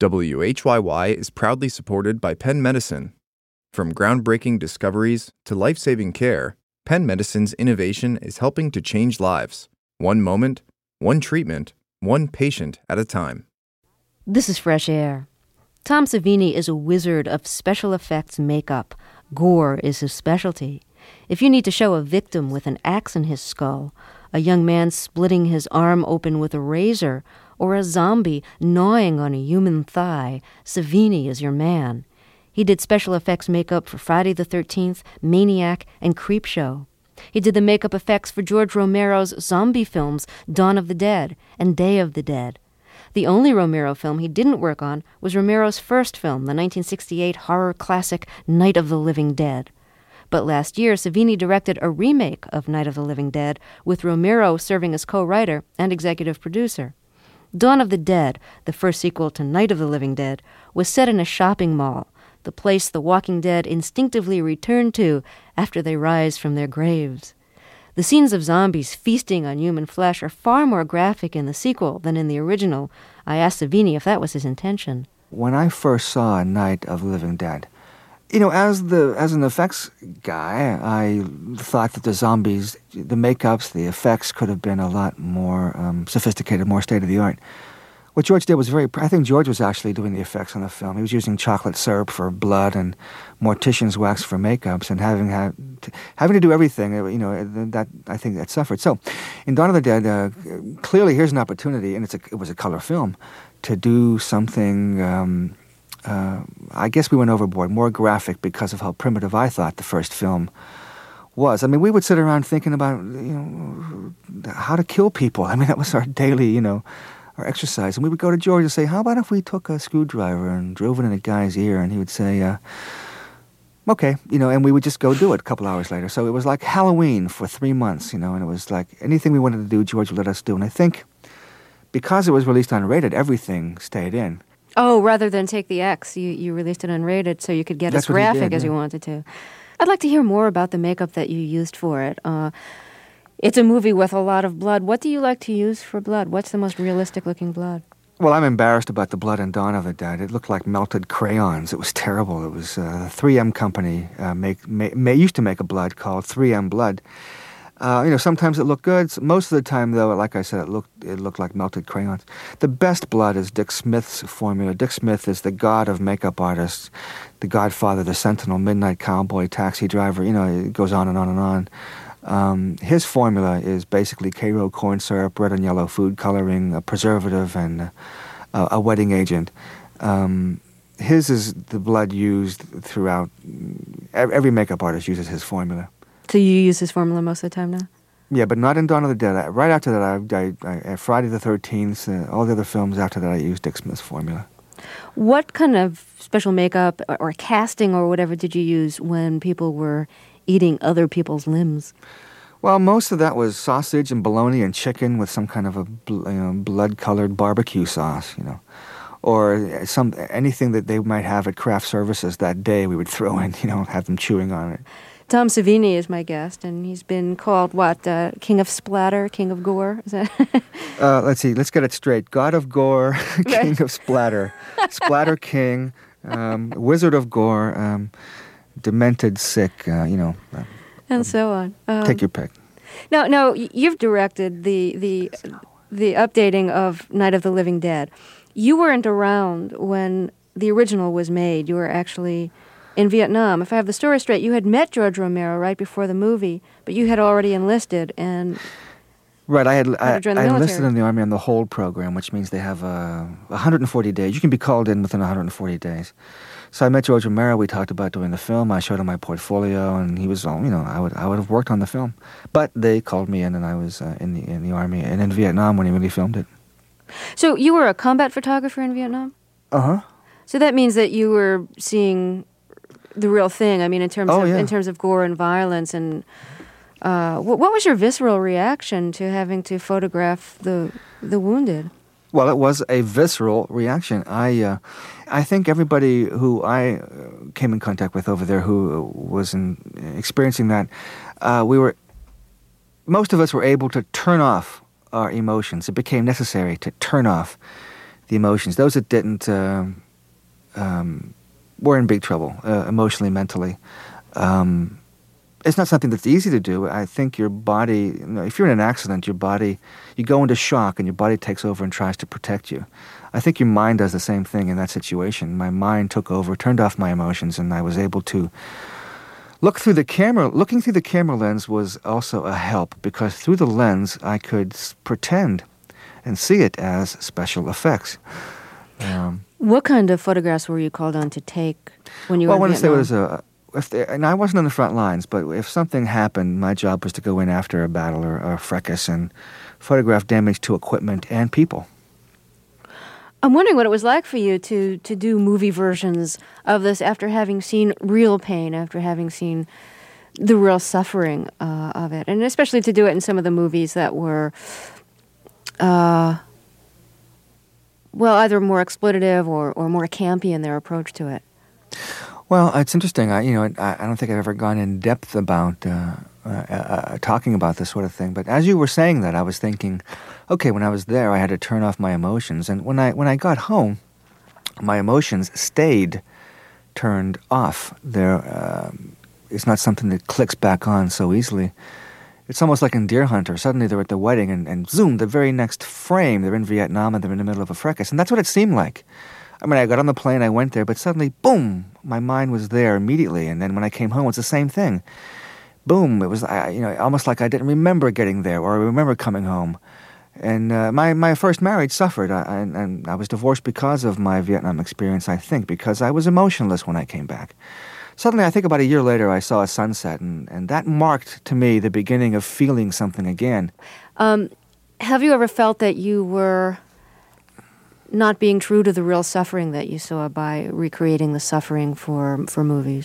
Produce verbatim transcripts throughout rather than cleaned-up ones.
W H Y Y is proudly supported by Penn Medicine. From groundbreaking discoveries to life-saving care, Penn Medicine's innovation is helping to change lives, one moment, one treatment, one patient at a time. This is Fresh Air. Tom Savini is a wizard of special effects makeup. Gore is his specialty. If you need to show a victim with an axe in his skull, a young man splitting his arm open with a razor, or a zombie gnawing on a human thigh, Savini is your man. He did special effects makeup for Friday the thirteenth, Maniac, and Creepshow. He did the makeup effects for George Romero's zombie films, Dawn of the Dead and Day of the Dead. The only Romero film he didn't work on was Romero's first film, the nineteen sixty-eight horror classic Night of the Living Dead. But last year, Savini directed a remake of Night of the Living Dead, with Romero serving as co-writer and executive producer. Dawn of the Dead, the first sequel to Night of the Living Dead, was set in a shopping mall, the place the Walking Dead instinctively return to after they rise from their graves. The scenes of zombies feasting on human flesh are far more graphic in the sequel than in the original. I asked Savini if that was his intention. When I first saw Night of the Living Dead, you know, as the as an effects guy, I thought that the zombies, the makeups, the effects could have been a lot more um, sophisticated, more state-of-the-art. What George did was very... I think George was actually doing the effects on the film. He was using chocolate syrup for blood and mortician's wax for makeups, and having had, having to do everything, you know, that I think that suffered. So, in Dawn of the Dead, uh, clearly here's an opportunity, and it's a, it was a color film, to do something... Um, Uh, I guess we went overboard, more graphic because of how primitive I thought the first film was. I mean, we would sit around thinking about, you know, how to kill people. I mean, that was our daily, you know, our exercise. And we would go to George and say, how about if we took a screwdriver and drove it in a guy's ear? And he would say, uh, okay, you know, and we would just go do it a couple hours later. So it was like Halloween for three months, you know, and it was like anything we wanted to do, George would let us do. And I think because it was released unrated, everything stayed in. Oh, rather than take the X, you, you released it unrated so you could get That's as graphic did, as yeah. you wanted to. I'd like to hear more about the makeup that you used for it. Uh, it's a movie with a lot of blood. What do you like to use for blood? What's the most realistic-looking blood? Well, I'm embarrassed about the blood in Dawn of the Dead. It looked like melted crayons. It was terrible. It was uh, the three M company uh, make, make, may, used to make a blood called three M blood. Uh, you know, sometimes it looked good. Most of the time, though, like I said, it looked it looked like melted crayons. The best blood is Dick Smith's formula. Dick Smith is the god of makeup artists, the godfather, the Sentinel, Midnight Cowboy, Taxi Driver. You know, it goes on and on and on. Um, his formula is basically Karo corn syrup, red and yellow food coloring, a preservative, and uh, a wetting agent. Um, his is the blood used throughout. Every makeup artist uses his formula. So you use his formula most of the time now? Yeah, but not in Dawn of the Dead. I, right after that, I, I, I Friday the thirteenth, uh, all the other films after that, I used Dick Smith's formula. What kind of special makeup or, or casting or whatever did you use when people were eating other people's limbs? Well, most of that was sausage and bologna and chicken with some kind of a bl- you know, blood-colored barbecue sauce, you know. Or some anything that they might have at craft services that day we would throw in, you know, have them chewing on it. Tom Savini is my guest, and he's been called, what, uh, King of Splatter, King of Gore? Is that uh, let's see, let's get it straight. God of Gore, King of Splatter, Splatter King, um, Wizard of Gore, um, Demented Sick, uh, you know. Uh, and so on. Um, take your pick. Now, now, you've directed the, the, the updating of Night of the Living Dead. You weren't around when the original was made. You were actually... in Vietnam. If I have the story straight, you had met George Romero right before the movie, but you had already enlisted and right. I had I, had I enlisted in the Army on the hold program, which means they have uh, one hundred forty days. You can be called in within one hundred forty days. So I met George Romero. We talked about doing the film. I showed him my portfolio, and he was, you know, I would I would have worked on the film, but they called me in, and I was uh, in the in the Army and in Vietnam when he really filmed it. So you were a combat photographer in Vietnam? Uh huh. So that means that you were seeing the real thing. I mean, in terms oh, of yeah. in terms of gore and violence, and uh, what, what was your visceral reaction to having to photograph the the wounded? Well, it was a visceral reaction. I, uh, I think everybody who I came in contact with over there who was in, experiencing that, uh, we were, most of us were able to turn off our emotions. It became necessary to turn off the emotions. Those that didn't uh, um, were in big trouble, uh, emotionally, mentally. Um, it's not something that's easy to do. I think your body, you know, if you're in an accident, your body, you go into shock and your body takes over and tries to protect you. I think your mind does the same thing in that situation. My mind took over, turned off my emotions, and I was able to look through the camera. Looking through the camera lens was also a help, because through the lens I could s- pretend and see it as special effects. Um, What kind of photographs were you called on to take when you well, were in once there Vietnam? was a, if there, and I wasn't on the front lines, but if something happened, my job was to go in after a battle or, or a fracas and photograph damage to equipment and people. I'm wondering what it was like for you to, to do movie versions of this after having seen real pain, after having seen the real suffering uh, of it, and especially to do it in some of the movies that were, uh, well, either more exploitative or, or more campy in their approach to it. Well, it's interesting. I, you know, I, I don't think I've ever gone in depth about uh, uh, uh, talking about this sort of thing. But as you were saying that, I was thinking, okay, when I was there, I had to turn off my emotions, and when I when I got home, my emotions stayed turned off. There, um, it's not something that clicks back on so easily. It's almost like in Deer Hunter. Suddenly they're at the wedding, and, and zoom, the very next frame, they're in Vietnam and they're in the middle of a fracas, and that's what it seemed like. I mean, I got on the plane, I went there, but suddenly, boom, my mind was there immediately. And then when I came home, it's the same thing. Boom, it was, I, you know, almost like I didn't remember getting there, or I remember coming home. And uh, my, my first marriage suffered, I, I, and I was divorced because of my Vietnam experience, I think, because I was emotionless when I came back. Suddenly, I think about a year later, I saw a sunset, and, and that marked, to me, the beginning of feeling something again. Um, have you ever felt that you were not being true to the real suffering that you saw by recreating the suffering for for movies?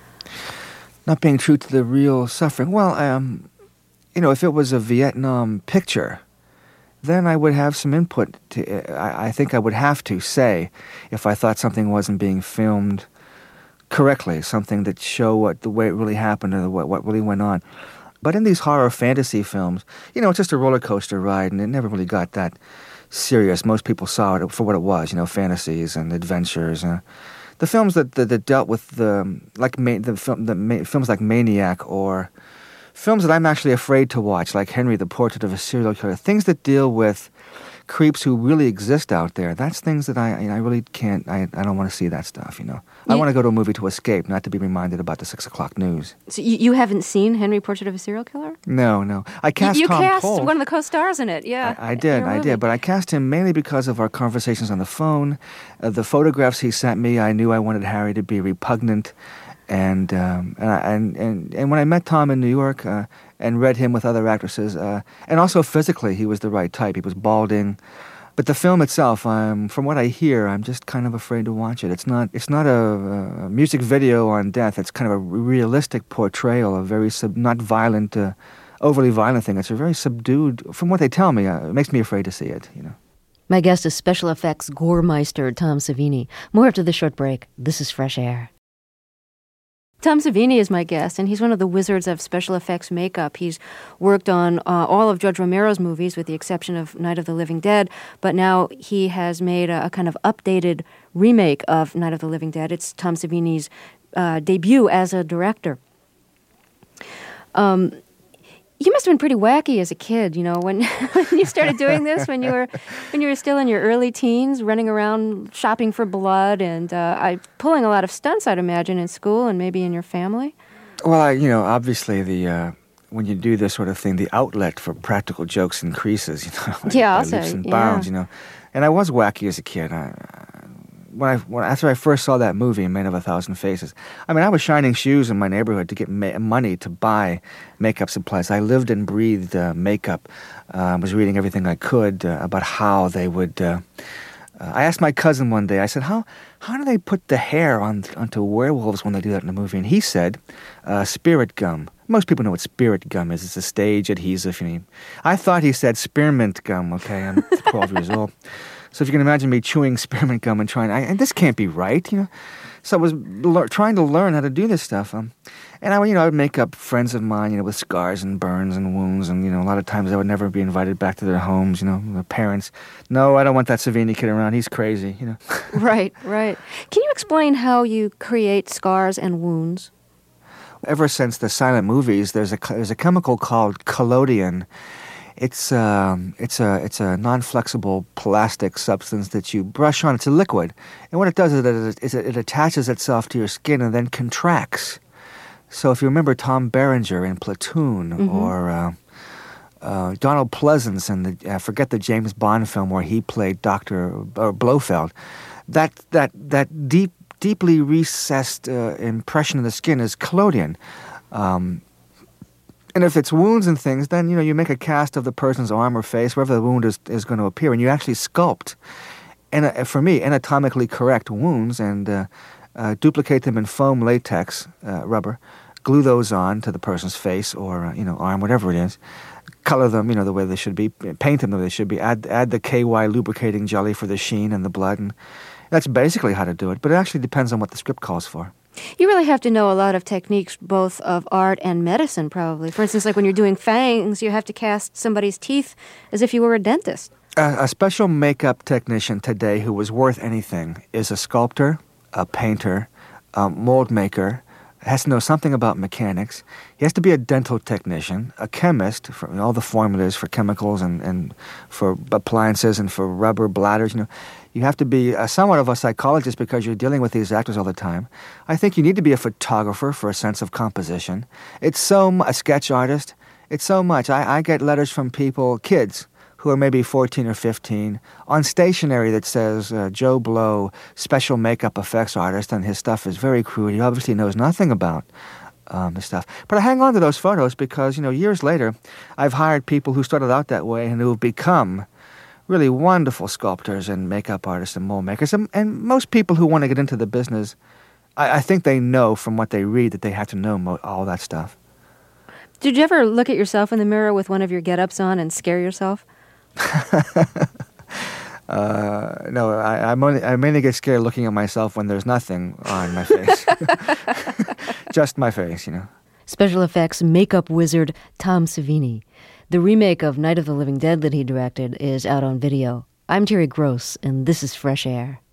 Not being true to the real suffering. Well, um, you know, if it was a Vietnam picture, then I would have some input. To, I, I think I would have to say if I thought something wasn't being filmed correctly, something that show what the way it really happened or what, what really went on. But in these horror fantasy films, you know, it's just a roller coaster ride, and it never really got that serious. Most people saw it for what it was, you know, fantasies and adventures. Uh, the films that, that that dealt with the like ma- the film the ma- films like Maniac, or films that I'm actually afraid to watch, like Henry, the Portrait of a Serial Killer. Things that deal with creeps who really exist out there. That's things that I you know, I really can't. I I don't want to see that stuff. You know, you, I want to go to a movie to escape, not to be reminded about the six o'clock news. So you, you haven't seen Henry, Portrait of a Serial Killer? No, no. I cast you, you Tom cast Pohl. one of the co-stars in it. Yeah, I, I did, I did, but I cast him mainly because of our conversations on the phone. Uh, the photographs he sent me, I knew I wanted Harry to be repugnant, and um, and, I, and and and when I met Tom in New York uh, and read him with other actresses, uh, and also physically, he was the right type. He was balding. But the film itself, um, from what I hear, I'm just kind of afraid to watch it. It's not it's not a, a music video on death. It's kind of a realistic portrayal, a very sub, not violent, uh, overly violent thing. It's a very subdued, from what they tell me, uh, it makes me afraid to see it, you know. My guest is special effects goremeister Tom Savini. More after the short break. This is Fresh Air. Tom Savini is my guest, and he's one of the wizards of special effects makeup. He's worked on uh, all of George Romero's movies, with the exception of Night of the Living Dead, but now he has made a, a kind of updated remake of Night of the Living Dead. It's Tom Savini's uh, debut as a director. Um, you must have been pretty wacky as a kid, you know, when, when you started doing this, when you were when you were still in your early teens, running around shopping for blood and uh, I, pulling a lot of stunts, I'd imagine, in school and maybe in your family. Well, I, you know, obviously the uh, when you do this sort of thing, the outlet for practical jokes increases, you know, yeah, by I'll leaps say, and yeah. bounds, you know. And I was wacky as a kid. I, When I, when, after I first saw that movie, Man of a Thousand Faces, I mean, I was shining shoes in my neighborhood to get ma- money to buy makeup supplies. I lived and breathed uh, makeup. I uh, was reading everything I could uh, about how they would... Uh, uh, I asked my cousin one day, I said, how how do they put the hair on onto werewolves when they do that in the movie? And he said, uh, spirit gum. Most people know what spirit gum is. It's a stage adhesive. You know. I thought he said spearmint gum, okay? I'm twelve years old. So if you can imagine me chewing spearmint gum and trying, I, and this can't be right, you know. So I was le- trying to learn how to do this stuff. Um, and I, you know, I would make up friends of mine, you know, with scars and burns and wounds. And, you know, a lot of times I would never be invited back to their homes, you know, their parents. No, I don't want that Savini kid around. He's crazy, you know. Right, right. Can you explain how you create scars and wounds? Ever since the silent movies, there's a, there's a chemical called collodion. It's um, it's a it's a non-flexible plastic substance that you brush on. It's a liquid, and what it does is it, is it attaches itself to your skin and then contracts. So if you remember Tom Berenger in Platoon, mm-hmm. or uh, uh, Donald Pleasance in the I forget the James Bond film where he played Doctor or Blofeld, that that that deep deeply recessed uh, impression of the skin is collodion. Um, And if it's wounds and things, then, you know, you make a cast of the person's arm or face, wherever the wound is, is going to appear, and you actually sculpt, and uh, for me, anatomically correct wounds and uh, uh, duplicate them in foam latex uh, rubber, glue those on to the person's face or, uh, you know, arm, whatever it is, color them, you know, the way they should be, paint them the way they should be, add, add the K Y lubricating jelly for the sheen and the blood, and that's basically how to do it, but it actually depends on what the script calls for. You really have to know a lot of techniques, both of art and medicine, probably. For instance, like when you're doing fangs, you have to cast somebody's teeth as if you were a dentist. Uh, a special makeup technician today who was worth anything is a sculptor, a painter, a mold maker, has to know something about mechanics. He has to be a dental technician, a chemist for all the formulas for chemicals and, and for appliances and for rubber bladders. You know, you have to be a, somewhat of a psychologist because you're dealing with these actors all the time. I think you need to be a photographer for a sense of composition. It's so mu- a sketch artist. It's so much. I, I get letters from people, kids, who are maybe fourteen or fifteen, on stationery that says uh, Joe Blow, special makeup effects artist, and his stuff is very crude. He obviously knows nothing about um, the stuff. But I hang on to those photos because, you know, years later, I've hired people who started out that way and who have become really wonderful sculptors and makeup artists and mold makers. And, and most people who want to get into the business, I, I think they know from what they read that they have to know mo- all that stuff. Did you ever look at yourself in the mirror with one of your get-ups on and scare yourself? uh, no, I, I'm only, I mainly get scared looking at myself when there's nothing on my face. Just my face, you know. Special effects makeup wizard Tom Savini. The remake of Night of the Living Dead that he directed is out on video. I'm Terry Gross, and this is Fresh Air.